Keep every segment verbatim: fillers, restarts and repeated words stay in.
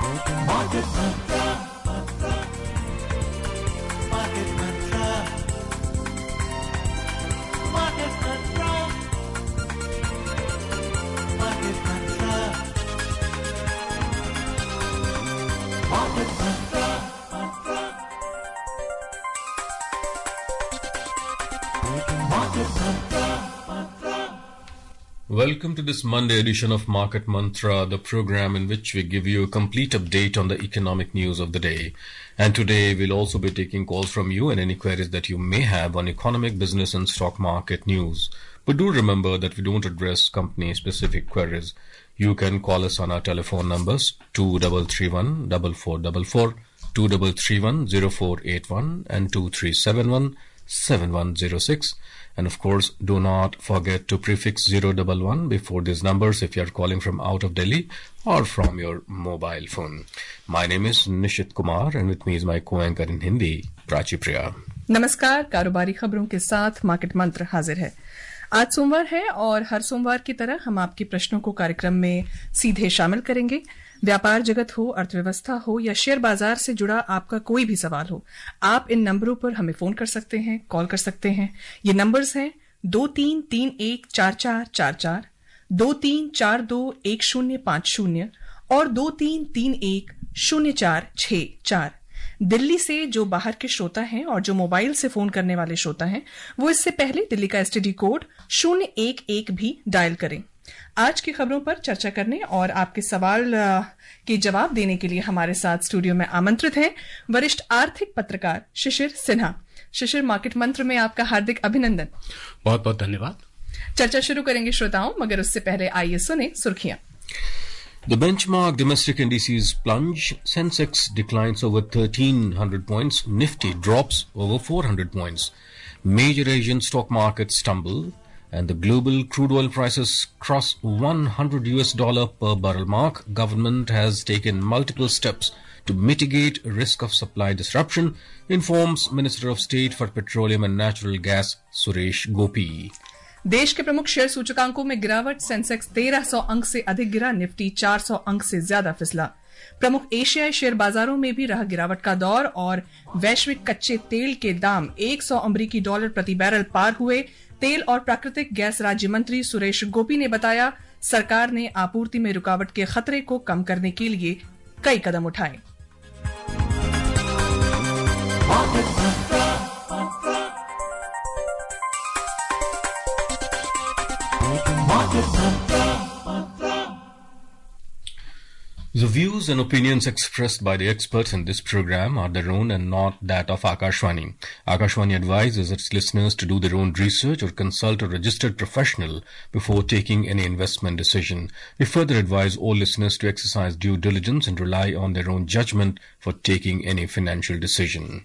Market Mantra. Market Mantra. Market Mantra. Market Mantra. Market Mantra. Market Mantra. Welcome to this Monday edition of Market Mantra, the program in which we give you a complete update on the economic news of the day. And today we'll also be taking calls from you and any queries that you may have on economic, business and stock market news. But do remember that we don't address company-specific queries. You can call us on our telephone numbers two three three one, four four four four, two three three one, zero four eight one and two three seven one, seven one zero six. And of course, do not forget to prefix zero one one before these numbers if you are calling from out of Delhi or from your mobile phone. My name is Nishit Kumar and with me is my co-anchor in Hindi, Prachi Priya. नमस्कार, कारोबारी खबरों के साथ market मंत्र हाजिर है। आज सोमवार है और हर सोमवार की तरह हम आपके प्रश्नों को कार्यक्रम में सीधे शामिल करेंगे। व्यापार जगत हो, अर्थव्यवस्था हो या शेयर बाजार से जुड़ा आपका कोई भी सवाल हो, आप इन नंबरों पर हमें फोन कर सकते हैं, कॉल कर सकते हैं। ये नंबर्स हैं दो तीन तीन एक चार चार चार चार, दो तीन चार दो एक शून्य पांच शून्य और दो तीन तीन एक शून्य चार छह चार। दिल्ली से जो बाहर के श्रोता हैं और जो मोबाइल से फोन करने वाले श्रोता हैं, वो इससे पहले दिल्ली का एसटीडी कोड शून्य एक एक भी डायल करें। आज की खबरों पर चर्चा करने और आपके सवाल के जवाब देने के लिए हमारे साथ स्टूडियो में आमंत्रित हैं वरिष्ठ आर्थिक पत्रकार शिशिर सिन्हा। शिशिर, मार्केट मंत्र में आपका हार्दिक अभिनंदन। बहुत बहुत धन्यवाद। चर्चा शुरू करेंगे श्रोताओं, मगर उससे पहले आइए सुने सुर्खियां। The benchmark domestic indices plunge, Sensex declines over thirteen hundred points, Nifty drops over four hundred points. Major Asian stock markets stumble and the global crude oil prices cross one hundred U S dollar per barrel mark. Government has taken multiple steps to mitigate risk of supply disruption, informs Minister of State for Petroleum and Natural Gas Suresh Gopi. देश के प्रमुख share सूचकांकों में गिरावट, Sensex तेरह सौ अंक से अधिक गिरा, निफ्टी चार सौ अंक से ज्यादा फिसला। प्रमुख एशियाई शेयर बाजारों में भी रहा गिरावट का दौर और वैश्विक कच्चे तेल के दाम एक सौ अमरीकी डॉलर प्रति बैरल पार हुए। तेल और प्राकृतिक गैस राज्य मंत्री सुरेश गोपी ने बताया, सरकार ने आपूर्ति में रुकावट के खतरे को कम करने के लिए कई कदम उठाए। The views and opinions expressed by the experts in this program are their own and not that of Akashvani. Akashvani advises its listeners to do their own research or consult a registered professional before taking any investment decision. We further advise all listeners to exercise due diligence and rely on their own judgment for taking any financial decision.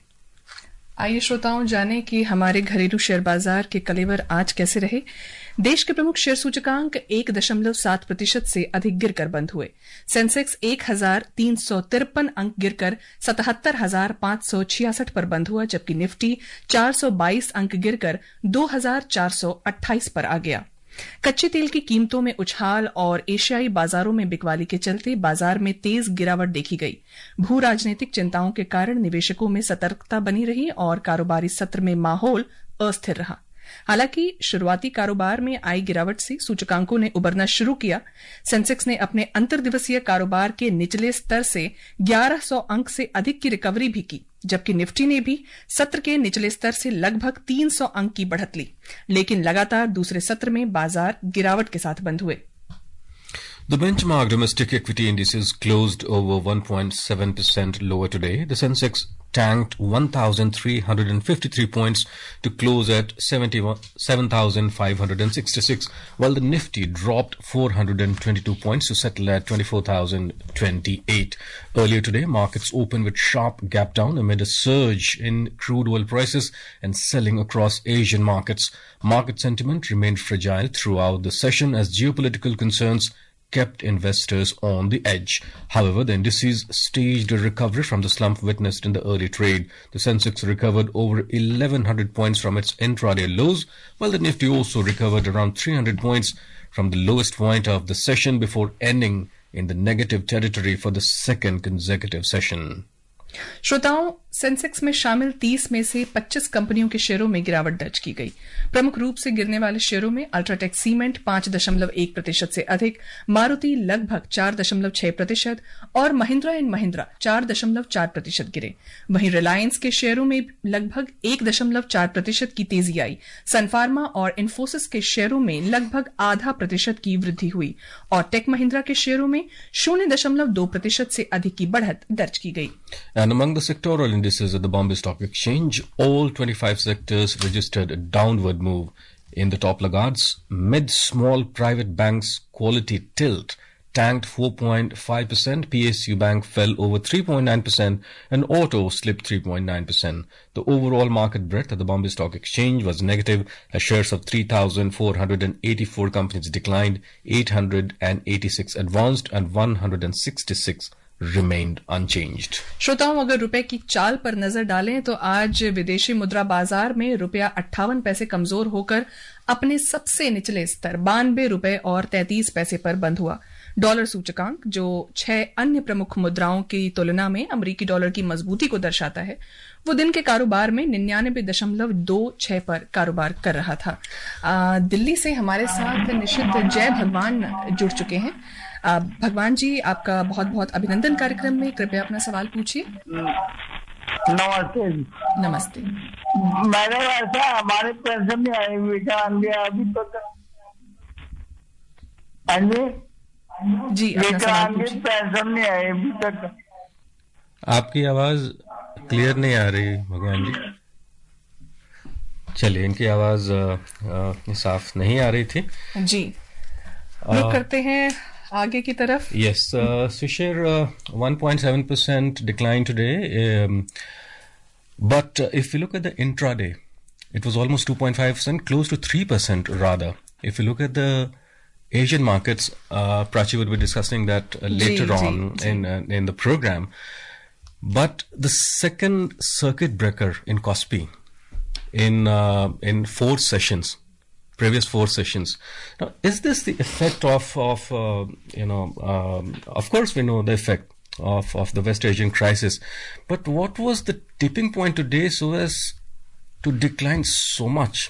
आइए श्रोताओं जाने कि हमारे घरेलू share बाजार के कलेवर आज कैसे रहे। देश के प्रमुख शेयर सूचकांक एक दशमलव सात प्रतिशत से अधिक गिरकर बंद हुए। सेंसेक्स एक हजार तीन सौ तिरपन अंक गिरकर सतहत्तर हजार पांच सौ छियासठ पर बंद हुआ, जबकि निफ्टी चार सौ बाईस अंक गिरकर दो हजार चार सौ अट्ठाईस पर आ गया। कच्चे तेल की कीमतों में उछाल और एशियाई बाजारों में बिकवाली के चलते बाजार में तेज गिरावट देखी गई। भू राजनीतिक चिंताओं के कारण निवेशकों में सतर्कता बनी रही और कारोबारी सत्र में माहौल अस्थिर रहा। हालांकि शुरुआती कारोबार में आई गिरावट से सूचकांकों ने उबरना शुरू किया। सेंसेक्स ने अपने अंतर्दिवसीय कारोबार के निचले स्तर से ग्यारह सौ अंक से अधिक की रिकवरी भी की, जबकि निफ्टी ने भी सत्र के निचले स्तर से लगभग तीन सौ अंक की बढ़त ली, लेकिन लगातार दूसरे सत्र में बाजार गिरावट के साथ बंद हुए। The benchmark domestic equity indices closed over one point seven percent lower today. The Sensex tanked one thousand three hundred fifty-three points to close at seven thousand five hundred sixty-six, while the Nifty dropped four hundred twenty-two points to settle at twenty-four thousand twenty-eight. Earlier today, markets opened with sharp gap down amid a surge in crude oil prices and selling across Asian markets. Market sentiment remained fragile throughout the session as geopolitical concerns kept investors on the edge. However, the indices staged a recovery from the slump witnessed in the early trade. The Sensex recovered over eleven hundred points from its intraday lows, while the Nifty also recovered around three hundred points from the lowest point of the session before ending in the negative territory for the second consecutive session. श्रोताओं, सेंसेक्स में शामिल तीस में से पच्चीस कंपनियों के शेयरों में गिरावट दर्ज की गई। प्रमुख रूप से गिरने वाले शेयरों में अल्ट्राटेक सीमेंट पांच दशमलव एक प्रतिशत से अधिक, मारुति लगभग चार दशमलव छह प्रतिशत और महिंद्रा एंड महिंद्रा चार दशमलव चार प्रतिशत गिरे। वहीं रिलायंस के शेयरों में लगभग एक दशमलव चार प्रतिशत की तेजी आई। सनफार्मा और इन्फोसिस के शेयरों में लगभग आधा प्रतिशत की वृद्धि हुई और टेक महिंद्रा के शेयरों में शून्य दशमलव दो प्रतिशत से अधिक की बढ़त दर्ज की गई। And among the sectoral indices at the Bombay Stock Exchange, all twenty-five sectors registered a downward move. In the top laggards, mid-small private banks quality tilt tanked four point five percent, P S U Bank fell over three point nine percent, and auto slipped three point nine percent. The overall market breadth at the Bombay Stock Exchange was negative, as shares of three thousand four hundred eighty-four companies declined, eight hundred eighty-six advanced, and one hundred sixty-six remained unchanged. श्रोताओं, अगर रुपए की चाल पर नजर डालें तो आज विदेशी मुद्रा बाजार में रुपया अट्ठावन पैसे कमजोर होकर अपने सबसे निचले स्तर बानवे रुपए और तैंतीस पैसे पर बंद हुआ। डॉलर सूचकांक, जो छह अन्य प्रमुख मुद्राओं की तुलना में अमरीकी डॉलर की मजबूती को दर्शाता है, वो दिन के कारोबार में निन्यानबे दशमलव दो छह पर कारोबार कर रहा था। आ, दिल्ली से हमारे साथ निशित जय भगवान जुड़ चुके हैं। आ, भगवान जी, आपका बहुत बहुत अभिनंदन कार्यक्रम में। कृपया अपना सवाल पूछिए। नमस्ते। नमस्ते। मैंने ऐसा हमारे पेंशन नहीं आई बेटा अभी तक। हाँ जी जी, अपना सवाल पूछिए। पेंशन नहीं आई अभी तक। आपकी आवाज क्लियर नहीं आ रही भगवान जी। चलिए, इनकी आवाज आ, साफ नहीं आ रही थी जी। रुक करते हैं आगे की तरफ। Yes, uh, so share uh, one point seven percent decline today. Um, but uh, if you look at the intraday, it was almost two point five percent, close to three percent rather. If you look at the Asian markets, uh, Prachi would be discussing that uh, later ji, on ji, ji. in uh, in the program. But the second circuit breaker in Kospi in uh, in four sessions. Previous four sessions. Now, is this the effect of of uh, you know? Um, of course, we know the effect of of the West Asian crisis, but what was the tipping point today so as to decline so much?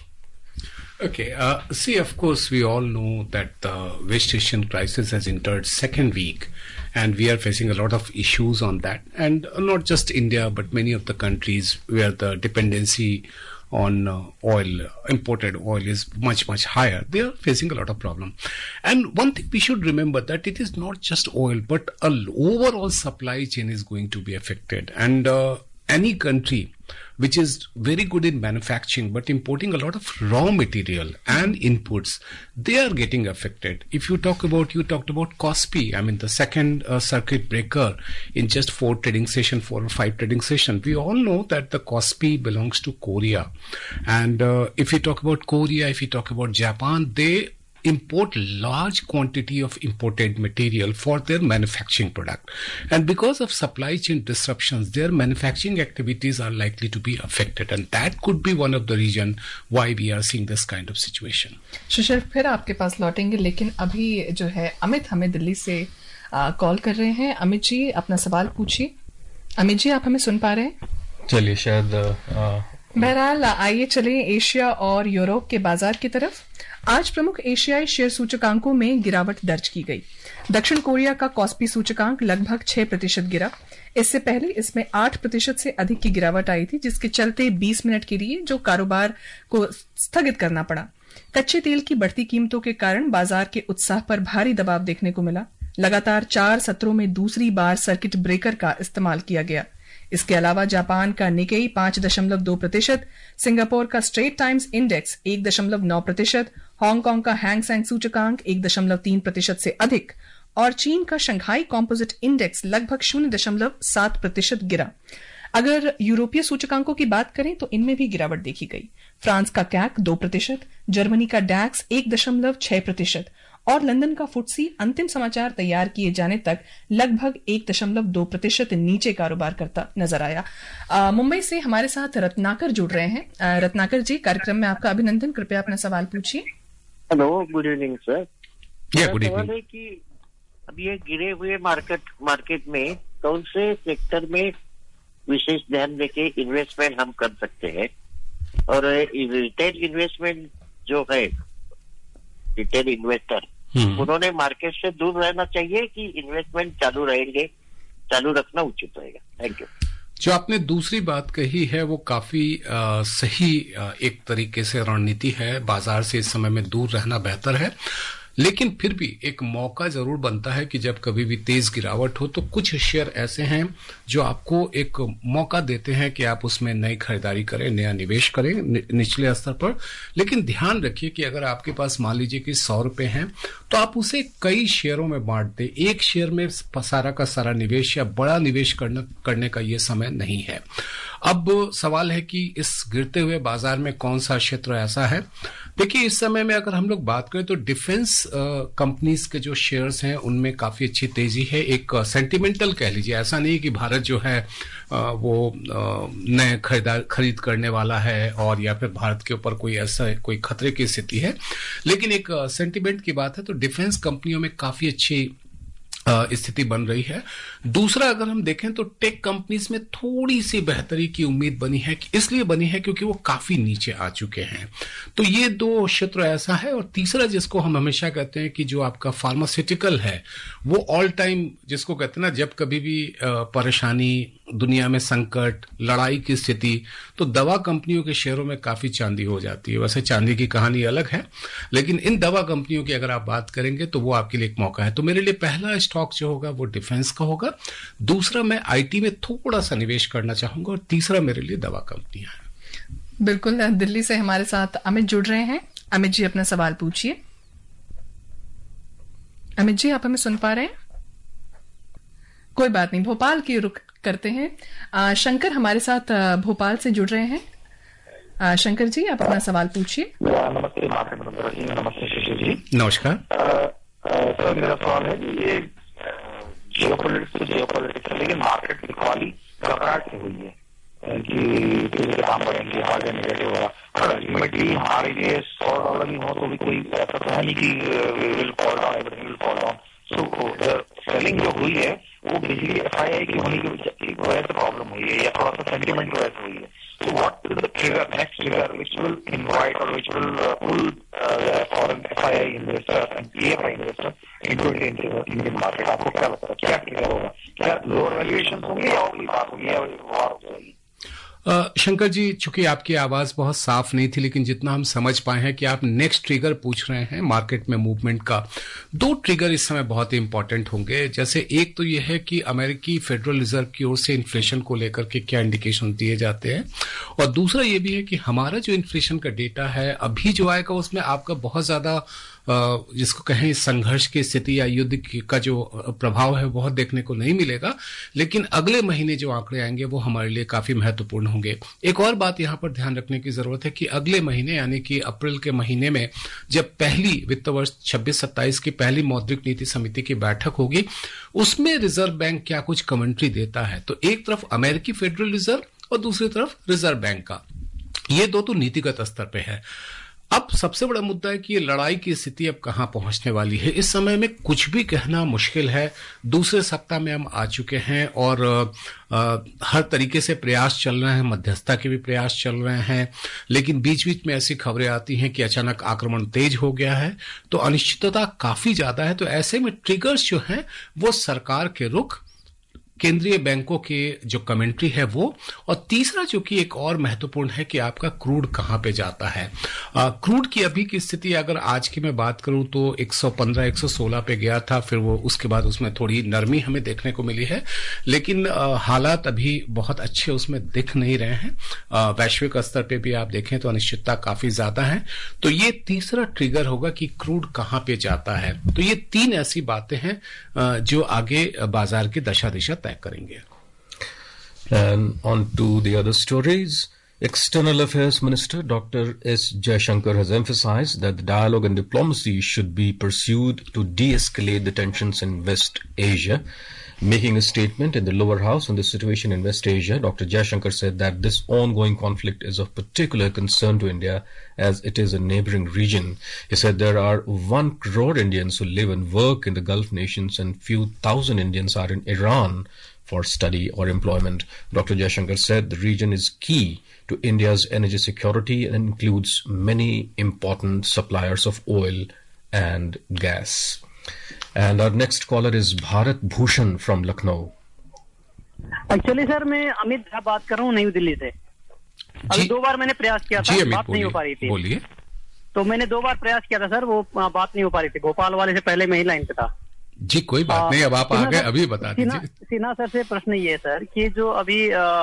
Okay. Uh, see, of course, we all know that the West Asian crisis has entered second week, and we are facing a lot of issues on that, and not just India, but many of the countries where the dependency on uh, oil, imported oil is much, much higher. They are facing a lot of problem. And one thing we should remember that it is not just oil, but an overall supply chain is going to be affected. And uh, any country which is very good in manufacturing but importing a lot of raw material and inputs, they are getting affected. If you talk about, you talked about Kospi, I mean the second uh, circuit breaker in just four trading session, four or five trading session. We all know that the Kospi belongs to Korea. And uh, if you talk about Korea, if you talk about Japan, they import large quantity of imported material for their manufacturing product, and because of supply chain disruptions their manufacturing activities are likely to be affected, and that could be one of the reason why we are seeing this kind of situation. सुशील, फिर आपके पास लौटेंगे, लेकिन अभी जो है अमित हमें दिल्ली से call कर रहे हैं। अमित जी, अपना सवाल पूछिए। अमित जी, आप हमें सुन पा रहे हैं? चलिए, शायद बहरहाल आइए चलें एशिया और यूरोप के बाजार की तरफ। आज प्रमुख एशियाई शेयर सूचकांकों में गिरावट दर्ज की गई। दक्षिण कोरिया का कॉस्पी सूचकांक लगभग छह प्रतिशत गिरा। इससे पहले इसमें आठ प्रतिशत से अधिक की गिरावट आई थी, जिसके चलते बीस मिनट के लिए जो कारोबार को स्थगित करना पड़ा। कच्चे तेल की बढ़ती कीमतों के कारण बाजार के उत्साह पर भारी दबाव देखने को मिला। लगातार चार सत्रों में दूसरी बार सर्किट ब्रेकर का इस्तेमाल किया गया। इसके अलावा जापान का निकेई पांच दशमलव दो प्रतिशत, सिंगापुर का स्ट्रेट टाइम्स इंडेक्स एक दशमलव नौ प्रतिशत, हांगकांग का हैंग सेंग सूचकांक एक दशमलव तीन प्रतिशत से अधिक और चीन का शंघाई कॉम्पोजिट इंडेक्स लगभग शून्य दशमलव सात प्रतिशत गिरा। अगर यूरोपीय सूचकांकों की बात करें तो इनमें भी गिरावट देखी गई। फ्रांस का कैक दो प्रतिशत, जर्मनी का डैक्स एक दशमलव छह प्रतिशत और लंदन का फुटसी अंतिम समाचार तैयार किए जाने तक लगभग एक दशमलव दो प्रतिशत नीचे कारोबार करता नजर आया। आ, मुंबई से हमारे साथ रत्नाकर जुड़ रहे हैं। आ, रत्नाकर जी, कार्यक्रम में आपका अभिनंदन। कृपया अपना सवाल पूछिए। Hello, good evening sir. Yeah, good सवाल evening. है कि अब ये गिरे हुए मार्केट मार्केट में कौन से सेक्टर में विशेष ध्यान देके इन्वेस्टमेंट हम कर सकते हैं, और रिटेल इन्वेस्टमेंट जो है, रिटेल इन्वेस्टर उन्होंने मार्केट से दूर रहना चाहिए कि इन्वेस्टमेंट चालू रहेंगे, चालू रखना उचित रहेगा? Thank you. जो आपने दूसरी बात कही है वो काफी आ, सही आ, एक तरीके से रणनीति है। बाजार से इस समय में दूर रहना बेहतर है, लेकिन फिर भी एक मौका जरूर बनता है कि जब कभी भी तेज गिरावट हो तो कुछ शेयर ऐसे हैं जो आपको एक मौका देते हैं कि आप उसमें नई खरीदारी करें, नया निवेश करें निचले स्तर पर। लेकिन ध्यान रखिए कि अगर आपके पास मान लीजिए कि सौ रुपए हैं तो आप उसे कई शेयरों में बांट दें। एक शेयर में सारा का सारा निवेश या बड़ा निवेश करने करने का ये समय नहीं है। अब सवाल है कि इस गिरते हुए बाजार में कौन सा क्षेत्र ऐसा है। देखिए, इस समय में अगर हम लोग बात करें तो डिफेंस कंपनीज के जो शेयर्स हैं उनमें काफी अच्छी तेजी है। एक सेंटिमेंटल कह लीजिए, ऐसा नहीं कि भारत जो है आ, वो नए खरीदार खरीद करने वाला है और या फिर भारत के ऊपर कोई ऐसा कोई खतरे की स्थिति है, लेकिन एक सेंटिमेंट की बात है तो डिफेंस कंपनियों में काफी अच्छी स्थिति बन रही है। दूसरा, अगर हम देखें तो टेक कंपनीज में थोड़ी सी बेहतरी की उम्मीद बनी है, इसलिए बनी है क्योंकि वो काफी नीचे आ चुके हैं। तो ये दो क्षेत्र ऐसा है। और तीसरा, जिसको हम हमेशा कहते हैं कि जो आपका फार्मास्यूटिकल है, वो ऑल टाइम जिसको कहते हैं ना, जब कभी भी परेशानी, दुनिया में संकट, लड़ाई की स्थिति, तो दवा कंपनियों के शेयरों में काफी चांदी हो जाती है। वैसे चांदी की कहानी अलग है, लेकिन इन दवा कंपनियों की अगर आप बात करेंगे तो वो आपके लिए एक मौका है। तो मेरे लिए पहला स्टॉक जो होगा वो डिफेंस का होगा, दूसरा मैं आईटी में थोड़ा सा निवेश करना चाहूंगा, और तीसरा मेरे लिए दवा कंपनियां हैं। बिल्कुल। दिल्ली से हमारे साथ अमित जुड़ रहे हैं। अमित जी, अपना सवाल पूछिए। अमित जी, आप हमें सुन पा रहे हैं? कोई बात नहीं, भोपाल की रुख करते हैं। आ, शंकर हमारे साथ आ, भोपाल से जुड़ रहे हैं। आ, शंकर जी, आप अपना सवाल पूछिए। नमस्ते नमस्ते शिशिर जी। नमस्कार सर, मेरा सवाल है कि ये जियोपॉलिटिक्स तो जियोपॉलिटिक्स है, लेकिन मार्केट की क्वालिटी घबराहट से हुई है कि काम करेंगे आगे निगेटिव होगा। और अल्टीमेटली हमारे लिए सौ डॉलर ही हो तो भी कोई ऐसा तो है नहीं कि will fall down, everything will fall down. So selling जो हुई है वो बेसिकली एफ आई आई की होने की वजह से प्रॉब्लम हुई है या थोड़ा सा सेंटिमेंट की वजह से हुई है। So what is the trigger, next trigger, which will invite or which will uh, pull uh, foreign F I I investor and P F I investor into the Indian market? आपको क्या लगता है, क्या ट्रिगर होगा? क्या lower valuation होंगे या अगली बात होगी या वार हो जाएगी? शंकर जी, चूंकि आपकी आवाज बहुत साफ नहीं थी, लेकिन जितना हम समझ पाए हैं कि आप नेक्स्ट ट्रिगर पूछ रहे हैं मार्केट में मूवमेंट का। दो ट्रिगर इस समय बहुत ही इंपॉर्टेंट होंगे। जैसे एक तो यह है कि अमेरिकी फेडरल रिजर्व की ओर से इन्फ्लेशन को लेकर के क्या इंडिकेशन दिए जाते हैं, और दूसरा ये भी है कि हमारा जो इन्फ्लेशन का डेटा है अभी जो आएगा उसमें आपका बहुत ज्यादा जिसको कहें संघर्ष की स्थिति या युद्ध का जो प्रभाव है बहुत देखने को नहीं मिलेगा, लेकिन अगले महीने जो आंकड़े आएंगे वो हमारे लिए काफी महत्वपूर्ण होंगे। एक और बात यहां पर ध्यान रखने की जरूरत है कि अगले महीने यानी कि अप्रैल के महीने में जब पहली वित्त वर्ष छब्बीस सत्ताईस की पहली मौद्रिक नीति समिति की बैठक होगी, उसमें रिजर्व बैंक क्या कुछ कमेंट्री देता है। तो एक तरफ अमेरिकी फेडरल रिजर्व और दूसरी तरफ रिजर्व बैंक का, ये दो तो नीतिगत स्तर पे है। अब सबसे बड़ा मुद्दा है कि ये लड़ाई की स्थिति अब कहां पहुंचने वाली है। इस समय में कुछ भी कहना मुश्किल है। दूसरे सप्ताह में हम आ चुके हैं और आ, हर तरीके से प्रयास चल रहे हैं, मध्यस्थता के भी प्रयास चल रहे हैं, लेकिन बीच बीच में ऐसी खबरें आती हैं कि अचानक आक्रमण तेज हो गया है, तो अनिश्चितता काफी ज्यादा है। तो ऐसे में ट्रिगर्स जो हैं वो सरकार के रुख, केंद्रीय बैंकों की जो कमेंट्री है वो, और तीसरा जो कि एक और महत्वपूर्ण है कि आपका क्रूड कहां पे जाता है। आ, क्रूड की अभी की स्थिति अगर आज की मैं बात करूं तो एक सौ पंद्रह एक सौ सोलह पे गया था, फिर वो उसके बाद उसमें थोड़ी नरमी हमें देखने को मिली है, लेकिन आ, हालात अभी बहुत अच्छे उसमें दिख नहीं रहे हैं। आ, वैश्विक स्तर पे भी आप देखें तो अनिश्चितता काफी ज्यादा है। तो ये तीसरा ट्रिगर होगा कि क्रूड कहां पे जाता है। तो ये तीन ऐसी बातें हैं जो आगे बाजार की दशा दिशा करेंगे। And on to the other stories. External Affairs Minister Doctor S. Jaishankar has emphasized that the dialogue and diplomacy should be pursued to de-escalate the tensions in West Asia. Making a statement in the lower house on the situation in West Asia, Doctor Jaishankar said that this ongoing conflict is of particular concern to India as it is a neighboring region. He said there are one crore Indians who live and work in the Gulf nations and few thousand Indians are in Iran for study or employment. Doctor Jaishankar said the region is key to India's energy security and includes many important suppliers of oil and gas. And our next caller is Bharat Bhushan from Lucknow. Actually sir मैं अमित झा बात कर रहा हूँ नई दिल्ली से. अभी दो बार मैंने प्रयास किया था, बात नहीं हो पा रही थी. बोलिए. तो मैंने दो बार प्रयास किया था सर, वो बात नहीं हो पा रही थी. भोपाल वाले से पहले मैं ही लाइन पे था. जी कोई बात नहीं, अब आप आ गए, अभी बता दीजिए. सिन्हा सर से प्रश्न ये है सर कि जो अभी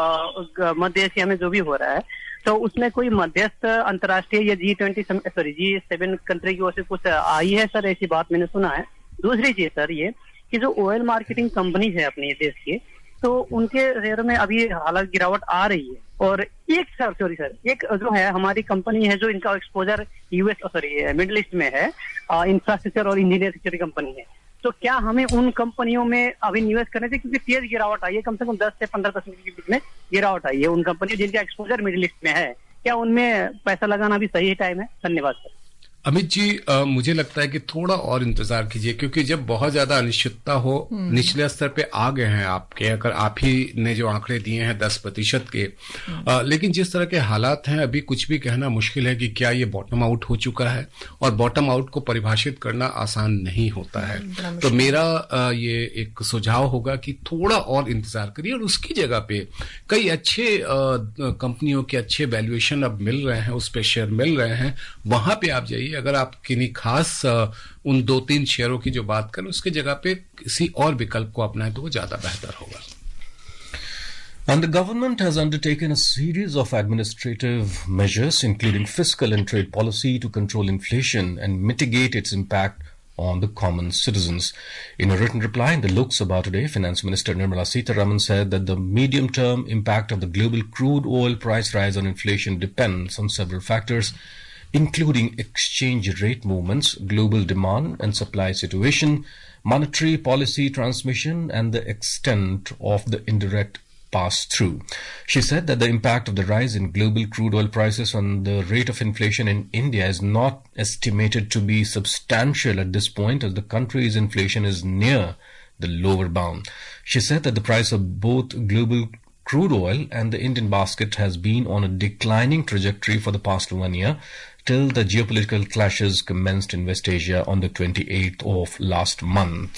मध्य एशिया में जो भी हो रहा है, तो उसमें कोई मध्यस्थ अंतर्राष्ट्रीय या G twenty sorry G seven country की ओर से कुछ आई है सर? ऐसी बात मैंने सुना है. दूसरी चीज सर ये कि जो ऑयल मार्केटिंग कंपनी है अपने देश की, तो उनके शेयर में अभी हालात गिरावट आ रही है. और एक सर सॉरी सर एक जो है हमारी कंपनी है जो इनका exposure US sorry middle east में है, इंफ्रास्ट्रक्चर और इंजीनियर सिक्योरिटी कंपनी है. तो क्या हमें उन कंपनियों में अभी निवेश करने चाहिए? क्योंकि तेज गिरावट आई है, कम से कम दस से पंद्रह परसेंट के बीच में गिरावट आई है उन कंपनियों जिनका एक्सपोजर मिडिल ईस्ट में है. क्या उनमें पैसा लगाना भी सही टाइम है? धन्यवाद सर. अमित जी, आ, मुझे लगता है कि थोड़ा और इंतजार कीजिए, क्योंकि जब बहुत ज्यादा अनिश्चितता हो, निचले स्तर पे आ गए हैं आपके, अगर आप ही ने जो आंकड़े दिए हैं दस प्रतिशत के, आ, लेकिन जिस तरह के हालात हैं अभी कुछ भी कहना मुश्किल है कि क्या ये बॉटम आउट हो चुका है, और बॉटम आउट को परिभाषित करना आसान नहीं होता है. तो मेरा आ, ये एक सुझाव होगा कि थोड़ा और इंतजार करिए, और उसकी जगह पे कई अच्छे कंपनियों के अच्छे वैल्यूएशन अब मिल रहे हैं, उस पे शेयर मिल रहे हैं, वहां पे आप जाइए. अगर आप किन्हीं खास उन दो तीन शेयरों की जो बात करें, उसके जगह पे किसी और विकल्प को अपनाएं तो वो ज्यादा बेहतर होगा. And the government has undertaken a series of administrative measures, including fiscal and trade policy, to control inflation and mitigate its impact on the common citizens. In a written reply in the Lok Sabha today, Finance Minister Nirmala Sitharaman said that the medium-term impact of the global crude oil price rise on inflation depends on several factors, including exchange rate movements, global demand and supply situation, monetary policy transmission, and the extent of the indirect pass-through. She said that the impact of the rise in global crude oil prices on the rate of inflation in India is not estimated to be substantial at this point, as the country's inflation is near the lower bound. She said that the price of both global crude oil and the Indian basket has been on a declining trajectory for the past one year, till the geopolitical clashes commenced in West Asia on the twenty-eighth of last month.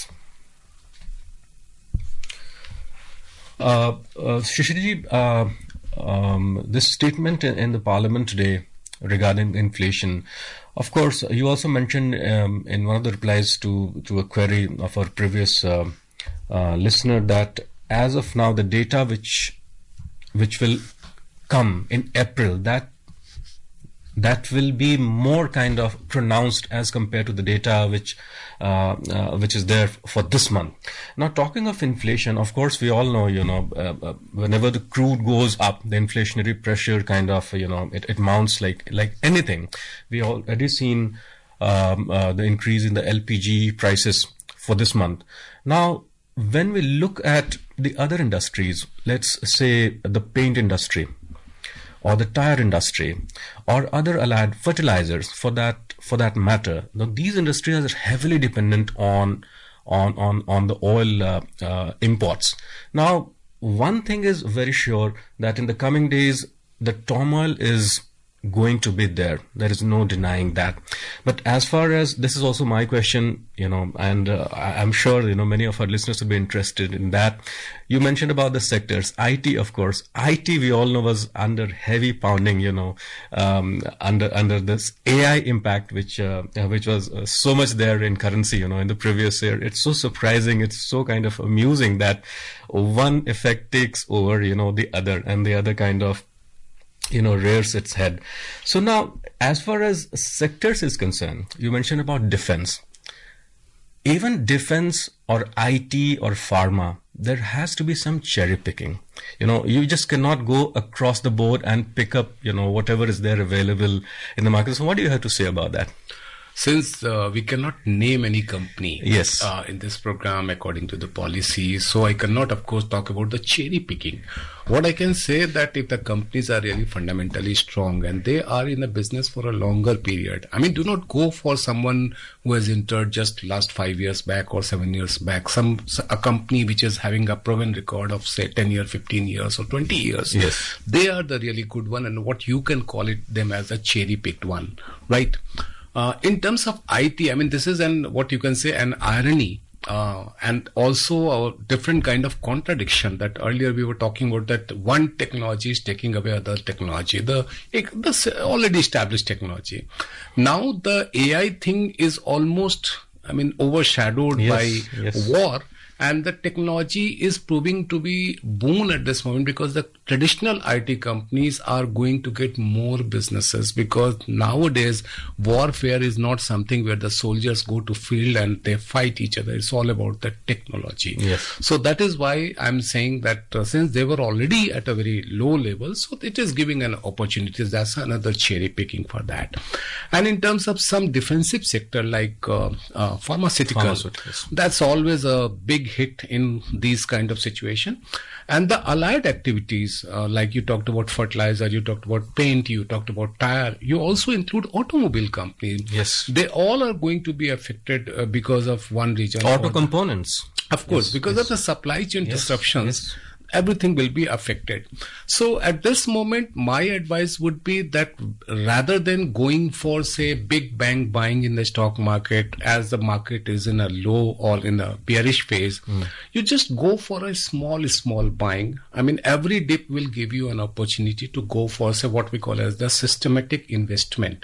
Uh, uh, Shishirji, uh, um, this statement in, in the Parliament today regarding inflation, of course, you also mentioned um, in one of the replies to, to a query of our previous uh, uh, listener that as of now, the data which which will come in April, that that will be more kind of pronounced as compared to the data which uh, uh, which is there for this month. Now, talking of inflation, of course, we all know, you know, uh, uh, whenever the crude goes up, the inflationary pressure kind of, you know, it, it mounts like like anything. We already seen um, uh, the increase in the L P G prices for this month. Now, when we look at the other industries, let's say the paint industry, or the tire industry, or other allied fertilizers, for that for that matter. Now, these industries are heavily dependent on on on on the oil uh, uh, imports. Now, one thing is very sure, that in the coming days, the turmoil is going to be there. There is no denying that. But as far as, this is also my question, you know, and uh, I'm sure, you know, many of our listeners will be interested in that. You mentioned about the sectors. I T, of course. I T, we all know, was under heavy pounding, you know, um, under under this A I impact, which uh, which was uh, so much there in currency, you know, in the previous year. It's so surprising. It's so kind of amusing that one effect takes over, you know, the other, and the other kind of, you know, rears its head. So now, as far as sectors is concerned, you mentioned about defense. Even defense or I T or pharma, there has to be some cherry picking. You know, you just cannot go across the board and pick up, you know, whatever is there available in the market. So what do you have to say about that? since uh, we cannot name any company Yes. uh, in this program according to the policy, so I cannot, of course, talk about the cherry picking. What I can say that if the companies are really fundamentally strong and they are in the business for a longer period, I mean, do not go for someone who has entered just last five years back or seven years back. Some a company which is having a proven record of say ten years, fifteen years, or twenty years. Yes. They are the really good one, and what you can call it them as a cherry picked one, right? Uh, in terms of I T, I mean, this is an what you can say an irony. Uh, and also a different kind of contradiction that earlier we were talking about, that one technology is taking away other technology, the, the already established technology. Now the A I thing is almost, I mean, overshadowed Yes, by yes. war. And the technology is proving to be boon at this moment, because the traditional I T companies are going to get more businesses, because nowadays warfare is not something where the soldiers go to field and they fight each other. It's all about the technology. Yes. So that is why I'm saying that uh, since they were already at a very low level, so it is giving an opportunity. That's another cherry picking for that. And in terms of some defensive sector like uh, uh, pharmaceutical, Pharmaceuticals. that's always a big hit in these kind of situation. And the allied activities, uh, like you talked about fertilizer, you talked about paint, you talked about tire, you also include automobile companies. Yes. They all are going to be affected uh, because of one region. Auto or- components. Of course, Yes, because yes. of the supply chain Yes, disruptions, yes. everything will be affected. So at this moment, my advice would be that rather than going for, say, big bang buying in the stock market as the market is in a low or in a bearish phase, Mm. you just go for a small, small buying. I mean, every dip will give you an opportunity to go for, say, what we call as the systematic investment.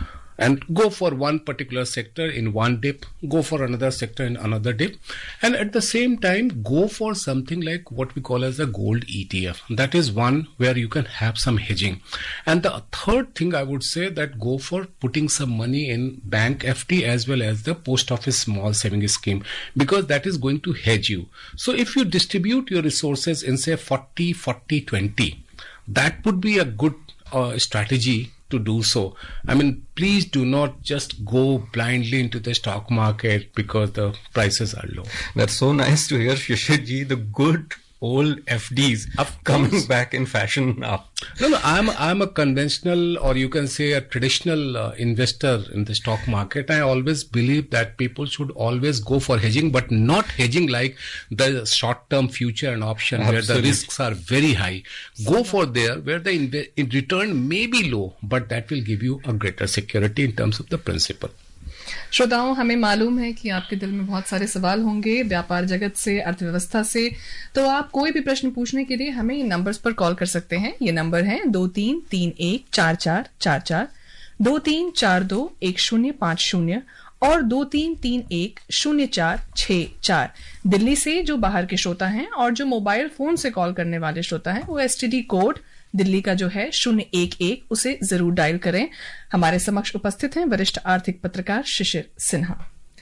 And go for one particular sector in one dip, go for another sector in another dip, and at the same time go for something like what we call as a gold E T F. That is one where you can have some hedging. And the third thing I would say, that go for putting some money in bank F D as well as the post office small saving scheme, because that is going to hedge you. So if you distribute your resources in say forty, forty, twenty, that would be a good uh, strategy to do so. I mean, please do not just go blindly into the stock market because the prices are low. That's so nice to hear, Shishir ji. The good old F Ds are Of coming course. back in fashion now. No, no, I'm I'm a conventional, or you can say a traditional uh, investor in the stock market. I always believe that people should always go for hedging, but not hedging like the short-term future and option where the Absolutely. risks are very high. Go for there where the inve- in return may be low, but that will give you a greater security in terms of the principal. श्रोताओं, हमें मालूम है कि आपके दिल में बहुत सारे सवाल होंगे व्यापार जगत से, अर्थव्यवस्था से, तो आप कोई भी प्रश्न पूछने के लिए हमें इन नंबर्स पर कॉल कर सकते हैं. ये नंबर है दो तीन तीन एक चार चार चार चार, दो तीन चार दो एक शून्य पांच शून्य और दो तीन तीन एक शून्य चार छह चार. दिल्ली से जो बाहर के श्रोता हैं और जो मोबाइल फोन से कॉल करने वाले श्रोता हैं, वो एसटीडी कोड दिल्ली का जो है शून्य एक एक, उसे जरूर डायल करें. हमारे समक्ष उपस्थित हैं वरिष्ठ आर्थिक पत्रकार शिशिर सिन्हा.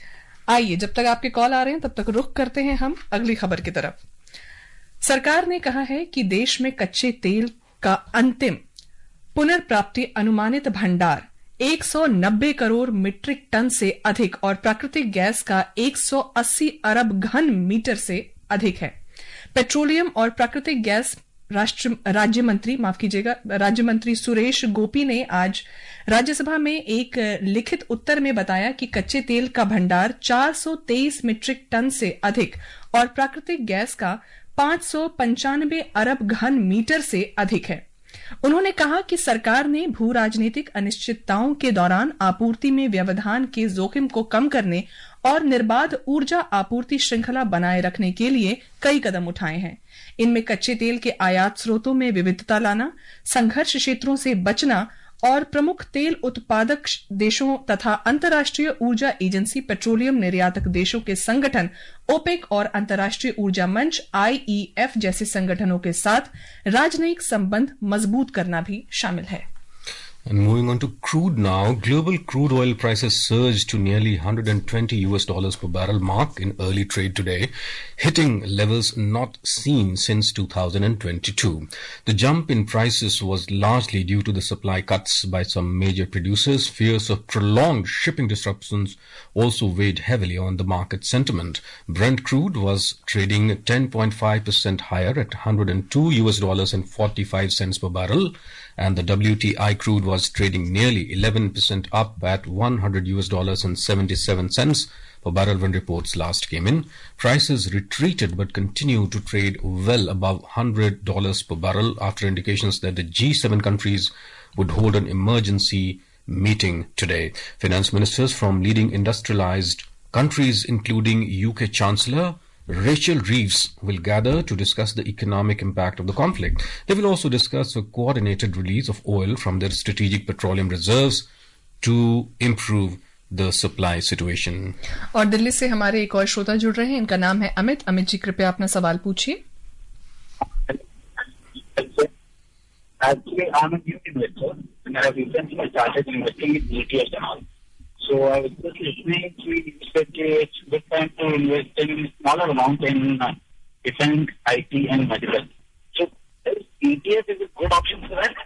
आइए, जब तक आपके कॉल आ रहे हैं तब तक रुख करते हैं हम अगली खबर की तरफ. सरकार ने कहा है कि देश में कच्चे तेल का अंतिम पुनर्प्राप्ति अनुमानित भंडार एक सौ नब्बे करोड़ मीट्रिक टन से अधिक और प्राकृतिक गैस का एक सौ अस्सी अरब घन मीटर से अधिक है. पेट्रोलियम और प्राकृतिक गैस राष्ट्र राज्य मंत्री माफ कीजिएगा राज्य मंत्री सुरेश गोपी ने आज राज्यसभा में एक लिखित उत्तर में बताया कि कच्चे तेल का भंडार चार सौ तेईस मीट्रिक टन से अधिक और प्राकृतिक गैस का पांच सौ पंचानबे अरब घन मीटर से अधिक है. उन्होंने कहा कि सरकार ने भू राजनीतिक अनिश्चितताओं के दौरान आपूर्ति में व्यवधान के जोखिम को कम करने और निर्बाध ऊर्जा आपूर्ति श्रृंखला बनाए रखने के लिए कई कदम उठाए हैं. इनमें कच्चे तेल के आयात स्रोतों में विविधता लाना, संघर्ष क्षेत्रों से बचना और प्रमुख तेल उत्पादक देशों तथा अंतर्राष्ट्रीय ऊर्जा एजेंसी पेट्रोलियम निर्यातक देशों के संगठन ओपेक और अंतर्राष्ट्रीय ऊर्जा मंच आईईएफ जैसे संगठनों के साथ राजनयिक संबंध मजबूत करना भी शामिल है. And moving on to crude now, global crude oil prices surged to nearly one hundred twenty U S dollars per barrel mark in early trade today, hitting levels not seen since two thousand twenty-two. The jump in prices was largely due to the supply cuts by some major producers. Fears of prolonged shipping disruptions also weighed heavily on the market sentiment. Brent crude was trading ten point five percent higher at one hundred two U S dollars and forty-five cents per barrel, and the W T I crude was trading nearly eleven percent up at one hundred U S dollars and seventy-seven cents per barrel when reports last came in. Prices retreated but continue to trade well above one hundred dollars per barrel after indications that the G seven countries would hold an emergency meeting today. Finance ministers from leading industrialized countries, including U K Chancellor Rachel Reeves, will gather to discuss the economic impact of the conflict. They will also discuss a coordinated release of oil from their strategic petroleum reserves to improve the supply situation. और दिल्ली से हमारे एक और श्रोता जुड़ रहे हैं, इनका नाम है अमित. अमित जी, कृपया अपना सवाल पूछिए. Actually, I'm a new investor and I have recently started investing in E T Fs and all. So I was just listening to you said it's good time to invest in smaller amount in uh, defense, I T and medical. So is E T F is a good option for that?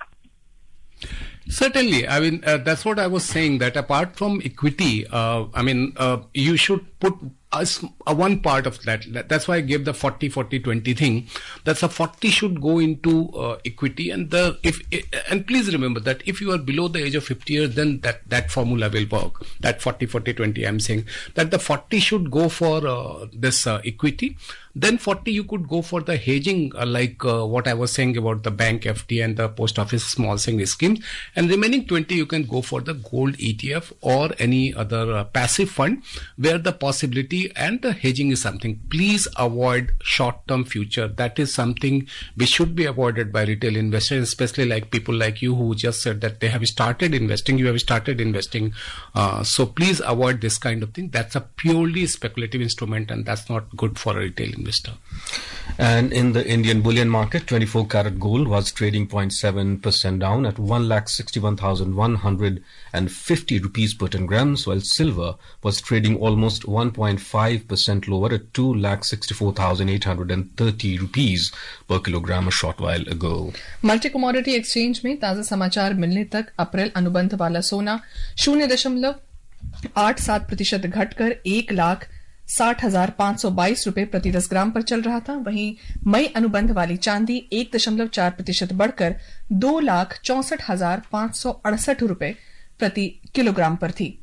Certainly. I mean, uh, that's what I was saying, that apart from equity, uh, I mean, uh, you should put us uh, one part of that. That's why I gave the forty forty twenty thing. That's a forty should go into uh, equity, and the if and please remember that if you are below the age of fifty years, then that that formula will work. That forty forty twenty, I'm saying that the forty should go for uh, this uh, equity. Then forty you could go for the hedging, uh, like uh, what I was saying about the bank F D and the post office small savings schemes, and remaining twenty you can go for the gold E T F or any other uh, passive fund where the possibility and the hedging is something. Please avoid short-term future. That is something which should be avoided by retail investors, especially like people like you who just said that they have started investing. You have started investing. Uh, so please avoid this kind of thing. That's a purely speculative instrument and that's not good for a retail investor. And in the Indian bullion market, twenty-four karat gold was trading zero point seven percent down at one lakh sixty-one thousand one hundred fifty rupees per ten grams, while silver was trading almost one point five percent lower at two lakh sixty-four thousand eight hundred thirty rupees per kilogram a short while ago. Multi commodity exchange में ताजा समाचार मिलने तक अप्रैल अनुबंध वाला सोना शून्य दशमलव आठ सात प्रतिशत घटकर एक लाख साठ हजार पांच सौ बाईस रूपये प्रति दस ग्राम पर चल रहा था. वहीं मई अनुबंध वाली चांदी एक दशमलव चार प्रतिशत बढ़कर दो लाख चौसठ हजार पांच सौ अड़सठ रूपये प्रति किलोग्राम पर थी.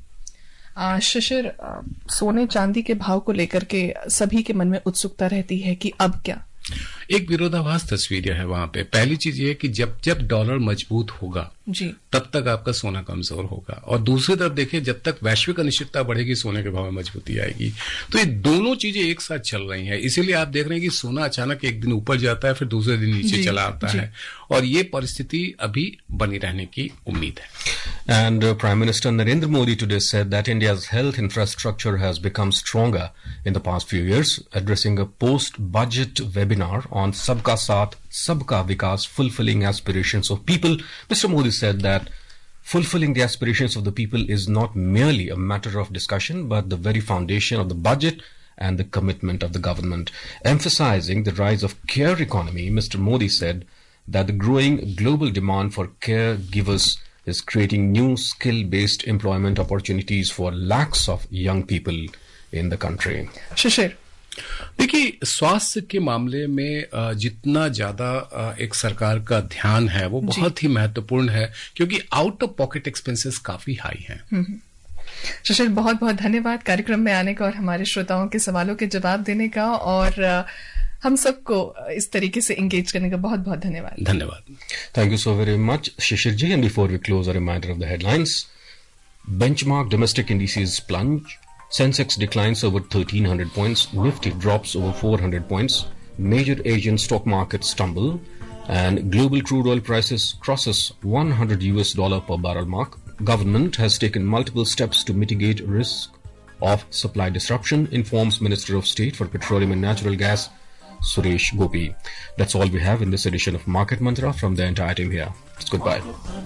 शिशिर, सोने चांदी के भाव को लेकर के सभी के मन में उत्सुकता रहती है कि अब क्या. एक विरोधाभास तस्वीर है वहां पे. पहली चीज ये कि जब जब डॉलर मजबूत होगा जी तब तक आपका सोना कमजोर होगा, और दूसरी तरफ देखिए जब तक वैश्विक अनिश्चितता बढ़ेगी सोने के भाव में मजबूती आएगी. तो ये दोनों चीजें एक साथ चल रही हैं. इसीलिए आप देख रहे हैं कि सोना अचानक एक दिन ऊपर जाता है फिर दूसरे दिन नीचे चला आता है, और ये परिस्थिति अभी बनी रहने की उम्मीद है. And uh, Prime Minister Narendra Modi today said that India's health infrastructure has become stronger in the past few years. Addressing a post-budget webinar on Sabka Saath, Sabka Vikas, fulfilling aspirations of people, Mister Modi said that fulfilling the aspirations of the people is not merely a matter of discussion, but the very foundation of the budget and the commitment of the government. Emphasizing the rise of care economy, Mister Modi said that the growing global demand for caregivers is creating new skill-based employment opportunities for lakhs of young people in the country. शिशिर, देखिए, स्वास्थ्य के मामले में जितना ज्यादा एक सरकार का ध्यान है वो बहुत ही महत्वपूर्ण है, क्योंकि आउट ऑफ पॉकेट एक्सपेंसेस काफी हाई हैं. शिशिर, बहुत बहुत धन्यवाद कार्यक्रम में आने का और हमारे श्रोताओं के सवालों के जवाब देने का, और हम सबको इस तरीके से एंगेज करने का बहुत बहुत धन्यवाद. धन्यवाद. Thank you so very much, Shishir ji. And before we close, a reminder of the headlines. Benchmark domestic indices plunge. Sensex declines over thirteen hundred points. Nifty drops over four hundred points. Major Asian stock markets stumble. And global crude oil prices crosses one hundred U S dollar per barrel mark. Government has taken multiple steps to mitigate risk of supply disruption, informs Minister of State for Petroleum and Natural Gas, Suresh Gopi. That's all we have in this edition of Market Mantra from the entire team here. It's goodbye.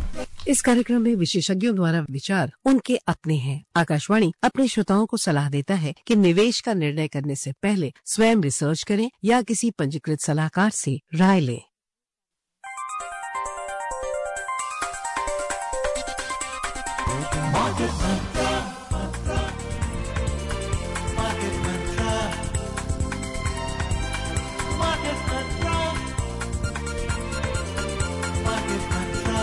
इस कार्यक्रम में विशेषज्ञों द्वारा विचार उनके अपने हैं। आकाशवाणी अपने श्रोताओं को सलाह देता है कि निवेश का निर्णय करने से पहले स्वयं रिसर्च करें या किसी पंजीकृत सलाहकार से राय लें। Market Mantra, Market Mantra, Market Mantra, Market Mantra,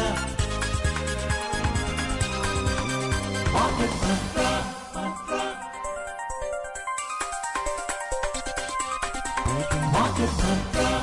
Market Mantra, Mantra, Market Mantra.